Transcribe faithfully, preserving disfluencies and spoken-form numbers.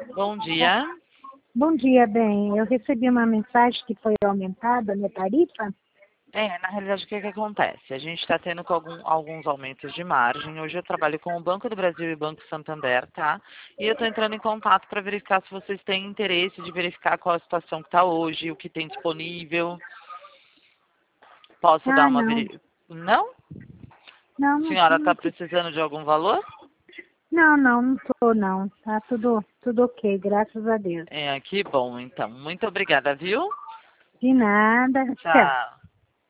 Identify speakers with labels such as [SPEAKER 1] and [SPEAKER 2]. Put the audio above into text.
[SPEAKER 1] Bom dia.
[SPEAKER 2] Bom dia, bem. Eu recebi uma mensagem que foi aumentada a minha tarifa.
[SPEAKER 1] É, na realidade, o que que acontece? A gente está tendo com algum- alguns aumentos de margem. Hoje eu trabalho com o Banco do Brasil e o Banco Santander, tá? E eu estou entrando em contato para verificar se vocês têm interesse de verificar qual a situação que está hoje, o que tem disponível. Posso dar
[SPEAKER 2] Ah,
[SPEAKER 1] uma
[SPEAKER 2] não.
[SPEAKER 1] veri... Não?
[SPEAKER 2] Não,
[SPEAKER 1] A
[SPEAKER 2] não,
[SPEAKER 1] senhora está
[SPEAKER 2] não,
[SPEAKER 1] precisando de algum valor?
[SPEAKER 2] não, não, não tô, não. Tá tudo, tudo ok, graças a Deus.
[SPEAKER 1] É, que bom, então. Muito obrigada, viu?
[SPEAKER 2] De nada. Tchau.
[SPEAKER 1] Tchau.